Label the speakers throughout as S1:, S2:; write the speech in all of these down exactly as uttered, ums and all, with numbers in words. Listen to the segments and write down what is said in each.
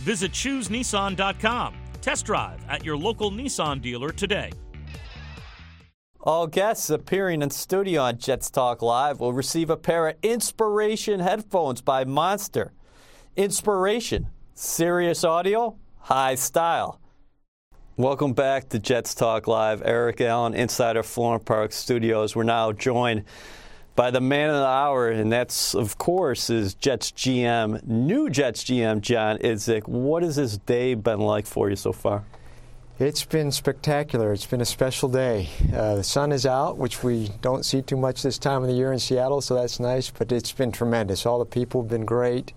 S1: Visit choose nissan dot com. Test drive at your local Nissan dealer today.
S2: All guests appearing in studio on Jets Talk Live will receive a pair of Inspiration headphones by Monster. Inspiration, serious audio, high style. Welcome back to Jets Talk Live. Eric Allen, inside our Florham Park studios. We're now joined by the man of the hour, and that's, of course, is Jets G M, new Jets G M, John Idzik. What has this day been like for you so far?
S3: It's been spectacular. It's been a special day. Uh, the sun is out, which we don't see too much this time of the year in Seattle, so that's nice, but it's been tremendous. All the people have been great,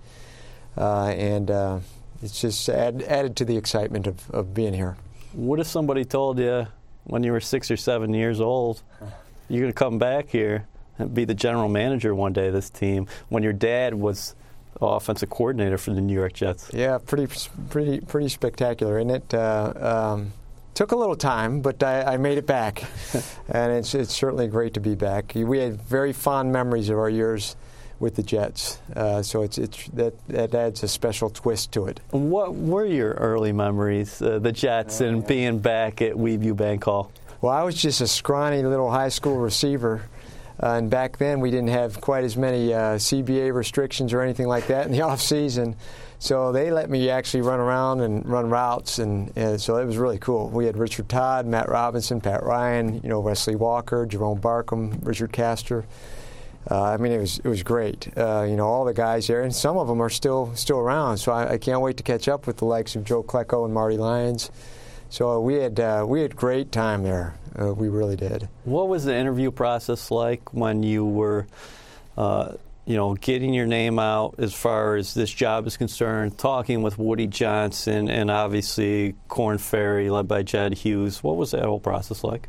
S3: uh, and uh, it's just add, added to the excitement of, of being here.
S2: What if somebody told you when you were six or seven years old, you're going to come back here and be the general manager one day of this team, when your dad was offensive coordinator for the New York Jets?
S3: Yeah, pretty, pretty, pretty spectacular, isn't it? Uh, um, took a little time, but I, I made it back, and it's it's certainly great to be back. We had very fond memories of our years with the Jets, uh, so it's it's that that adds a special twist to it.
S2: What were your early memories, uh, the Jets, oh, and yeah. being back at Weeview Bank Hall?
S3: Well, I was just a scrawny little high school receiver. Uh, and back then, we didn't have quite as many uh, C B A restrictions or anything like that in the off season, so they let me actually run around and run routes, and, and so it was really cool. We had Richard Todd, Matt Robinson, Pat Ryan, you know, Wesley Walker, Jerome Barkham, Richard Castor. Uh, I mean, it was it was great. Uh, you know, all the guys there, and some of them are still still around. So I, I can't wait to catch up with the likes of Joe Klecko and Marty Lyons. So we had uh, we had great time there. Uh, we really did.
S2: What was the interview process like when you were, uh, you know, getting your name out as far as this job is concerned, talking with Woody Johnson and obviously Korn Ferry led by Jed Hughes? What was that whole process like?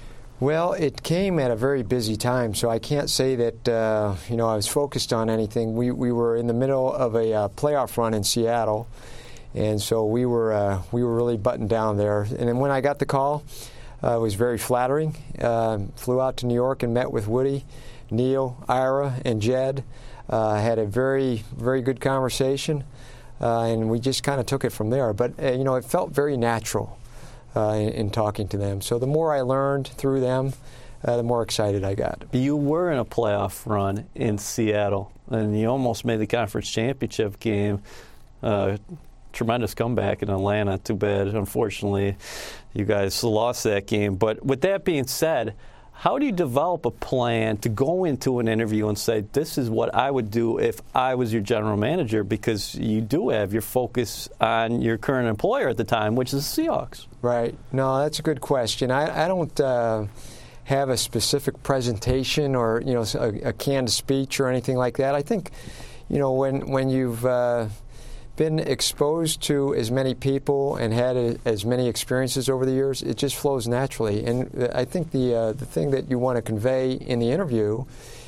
S3: Well, it came at a very busy time, so I can't say that, uh, you know, I was focused on anything. We we were in the middle of a uh, playoff run in Seattle, and so we were uh, we were really buttoned down there. And then when I got the call, Uh, it was very flattering. Uh, flew out to New York and met with Woody, Neil, Ira, and Jed. Uh, had a very, very good conversation, uh, and we just kind of took it from there. But, uh, you know, it felt very natural uh, in, in talking to them. So the more I learned through them, uh, the more excited I got.
S2: You were in a playoff run in Seattle, and you almost made the conference championship game. Uh, tremendous comeback in Atlanta. Too bad, unfortunately, you guys lost that game. But with that being said, how do you develop a plan to go into an interview and say, this is what I would do if I was your general manager? Because you do have your focus on your current employer at the time, which is the Seahawks.
S3: Right. No, that's a good question. I, I don't uh, have a specific presentation or, you know, a, a canned speech or anything like that. I think, you know, when, when you've uh, been exposed to as many people and had a, as many experiences over the years, it just flows naturally. And I think the uh, the thing that you want to convey in the interview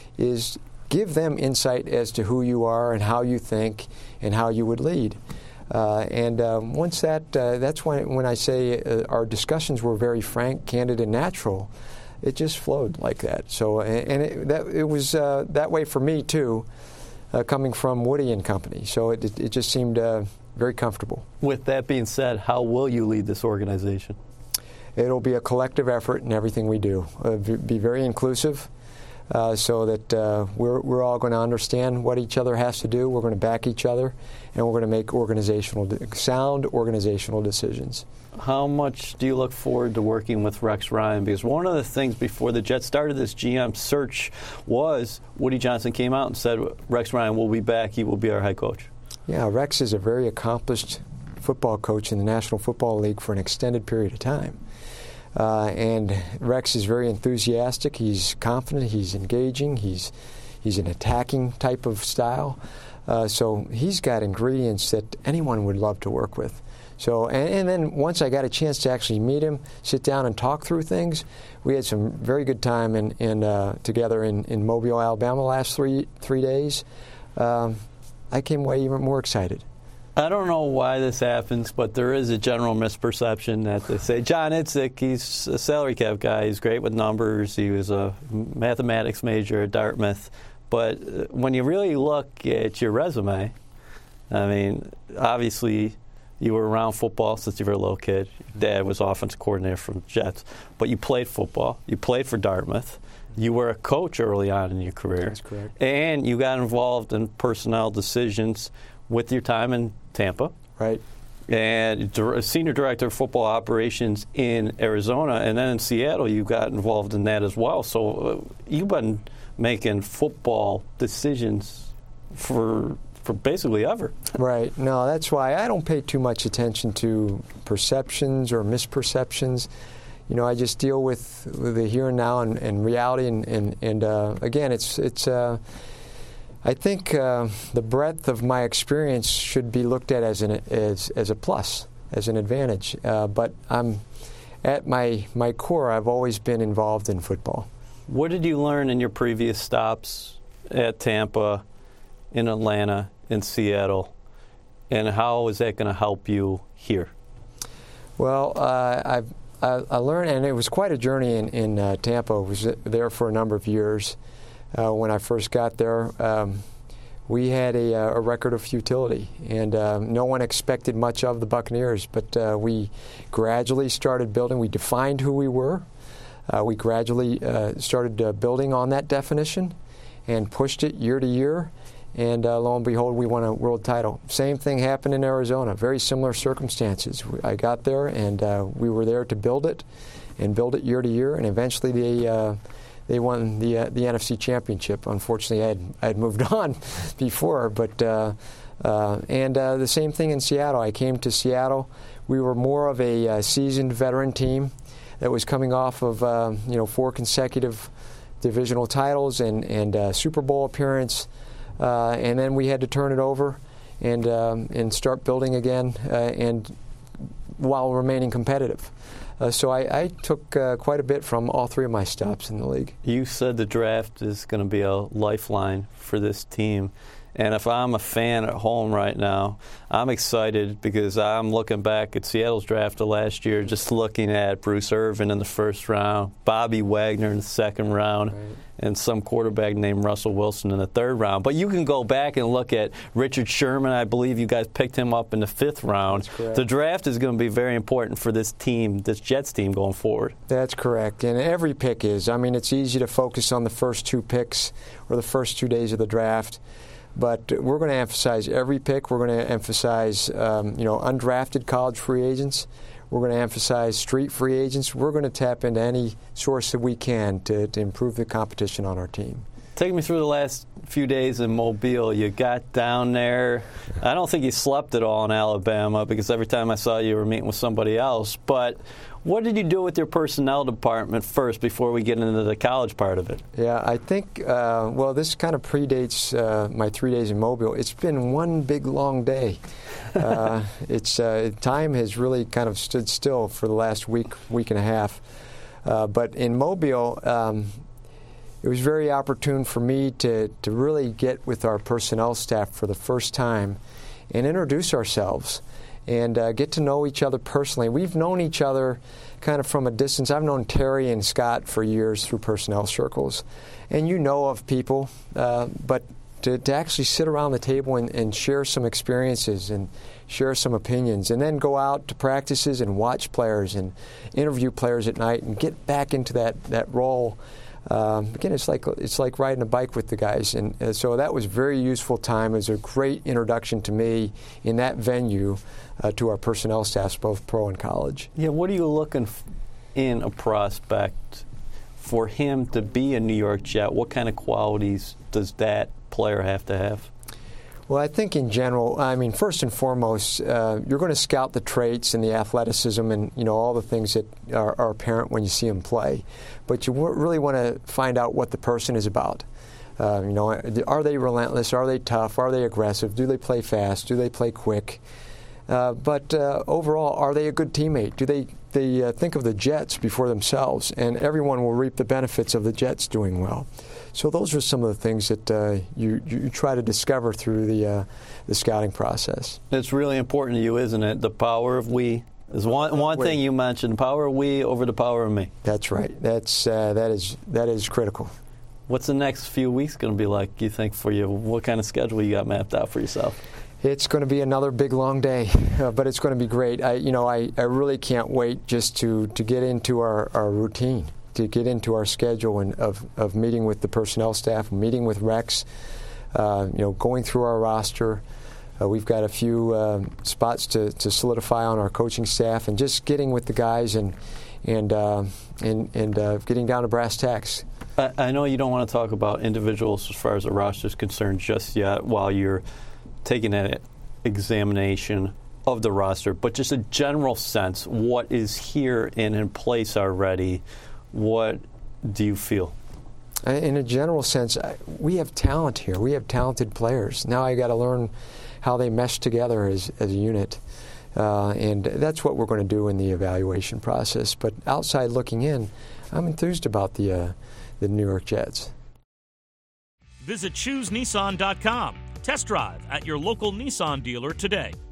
S3: is give them insight as to who you are and how you think and how you would lead. Uh, and um, once that, uh, that's when when I say uh, our discussions were very frank, candid, and natural. It just flowed like that. So, and it, that it was uh, that way for me too. Uh, coming from Woody and Company. So it, it, it just seemed uh, very comfortable.
S2: With that being said, how will you lead this organization?
S3: It'll be a collective effort in everything we do. Uh, be very inclusive uh, so that uh, we're, we're all going to understand what each other has to do. We're going to back each other, and we're going to make organizational, sound organizational decisions.
S2: How much do you look forward to working with Rex Ryan? Because one of the things before the Jets started this G M search was Woody Johnson came out and said, Rex Ryan will be back. He will be our head coach.
S3: Yeah, Rex is a very accomplished football coach in the National Football League for an extended period of time. Uh, and Rex is very enthusiastic. He's confident. He's engaging. He's, he's an attacking type of style. Uh, so he's got ingredients that anyone would love to work with. So, and, and then once I got a chance to actually meet him, sit down and talk through things, we had some very good time in, in, uh, together in, in Mobile, Alabama the last three, three days. Um, I came away even more excited.
S2: I don't know why this happens, but there is a general misperception that they say, John Idzik, he's a salary cap guy. He's great with numbers. He was a mathematics major at Dartmouth. But when you really look at your resume, I mean, obviously You were around football since you were a little kid. Your dad was offensive coordinator for the Jets. But you played football. You played for Dartmouth. You were a coach early on in your career.
S3: That's correct.
S2: And you got involved in personnel decisions with your time in Tampa.
S3: Right.
S2: And senior director of football operations in Arizona. And then in Seattle, you got involved in that as well. So uh, you've been making football decisions for for basically ever.
S3: Right. No, that's why I don't pay too much attention to perceptions or misperceptions. You know, I just deal with, with the here and now and, and reality. And, and, and uh, again, it's it's. Uh, I think uh, the breadth of my experience should be looked at as an as as a plus, as an advantage. Uh, but I'm at my my core. I've always been involved in football.
S2: What did you learn in your previous stops at Tampa, in Atlanta, in Seattle, and how is that going to help you here?
S3: Well, uh, I've, I, I learned, and it was quite a journey in, in uh, Tampa. I was there for a number of years. Uh, when I first got there, um, we had a, a record of futility, and uh, no one expected much of the Buccaneers, but uh, we gradually started building. We defined who we were. Uh, we gradually uh, started uh, building on that definition and pushed it year to year. And uh, lo and behold, we won a world title. Same thing happened in Arizona, very similar circumstances. I got there, and uh, we were there to build it and build it year to year. And eventually they uh, they won the uh, the N F C Championship. Unfortunately, I had, I had moved on before. But uh, uh, And uh, the same thing in Seattle. I came to Seattle. We were more of a uh, seasoned veteran team that was coming off of uh, you know four consecutive divisional titles and, and uh, Super Bowl appearance. Uh, and then we had to turn it over and um, and start building again, uh, and while remaining competitive. Uh, so I, I took uh, quite a bit from all three of my stops in the league.
S2: You said the draft is going to be a lifeline for this team. And if I'm a fan at home right now, I'm excited because I'm looking back at Seattle's draft of last year, just looking at Bruce Irvin in the first round, Bobby Wagner in the second round, right, and some quarterback named Russell Wilson in the third round. But you can go back and look at Richard Sherman. I believe you guys picked him up in the fifth round.
S3: That's correct.
S2: The draft is going to be very important for this team, this Jets team going forward.
S3: That's correct. And every pick is. I mean, it's easy to focus on the first two picks or the first two days of the draft. But we're going to emphasize every pick. We're going to emphasize, um, you know, undrafted college free agents. We're going to emphasize street free agents. We're going to tap into any source that we can to, to improve the competition on our team.
S2: Take me through the last few days in Mobile. You got down there. I don't think you slept at all in Alabama because every time I saw you, you were meeting with somebody else. But what did you do with your personnel department first before we get into the college part of it?
S3: Yeah, I think, uh, well, this kind of predates uh, my three days in Mobile. It's been one big, long day. Uh, it's uh, time has really kind of stood still for the last week, week and a half. Uh, but in Mobile, um, it was very opportune for me to, to really get with our personnel staff for the first time and introduce ourselves and uh, get to know each other personally. We've known each other kind of from a distance. I've known Terry and Scott for years through personnel circles. And you know of people, uh, but to, to actually sit around the table and, and share some experiences and share some opinions and then go out to practices and watch players and interview players at night and get back into that, that role. Um, again, it's like it's like riding a bike with the guys, and uh, so that was very useful time. It was a great introduction to me in that venue uh, to our personnel staffs, both pro and college.
S2: Yeah, what are you looking f- in a prospect for him to be a New York Jet? What kind of qualities does that player have to have?
S3: Well, I think in general, I mean, first and foremost, uh, you're going to scout the traits and the athleticism and, you know, all the things that are, are apparent when you see him play. But you w- really want to find out what the person is about. Uh, you know, are they relentless? Are they tough? Are they aggressive? Do they play fast? Do they play quick? Uh, but uh, overall, are they a good teammate? Do they they uh, think of the Jets before themselves? And everyone will reap the benefits of the Jets doing well. So those are some of the things that uh, you, you try to discover through the uh, the scouting process.
S2: It's really important to you, isn't it? The power of we. There's one one thing you mentioned: power of we over the power of me.
S3: That's right. That's uh, that is that is critical.
S2: What's the next few weeks going to be like, you think, for you? What kind of schedule you got mapped out for yourself?
S3: It's going to be another big, long day, uh, but it's going to be great. I, you know, I, I really can't wait just to, to get into our, our routine, to get into our schedule and of, of meeting with the personnel staff, meeting with Rex, uh, you know, going through our roster. Uh, we've got a few uh, spots to, to solidify on our coaching staff, and just getting with the guys and and uh, and, and uh, getting down to brass tacks.
S2: I, I know you don't want to talk about individuals as far as the roster is concerned just yet while you're taking an examination of the roster, but just a general sense, what is here and in place already, what do you feel?
S3: In a general sense, we have talent here. We have talented players. Now I got to learn how they mesh together as, as a unit, uh, and that's what we're going to do in the evaluation process. But outside looking in, I'm enthused about the, uh, the New York Jets.
S1: Visit choose nissan dot com. Test drive at your local Nissan dealer today.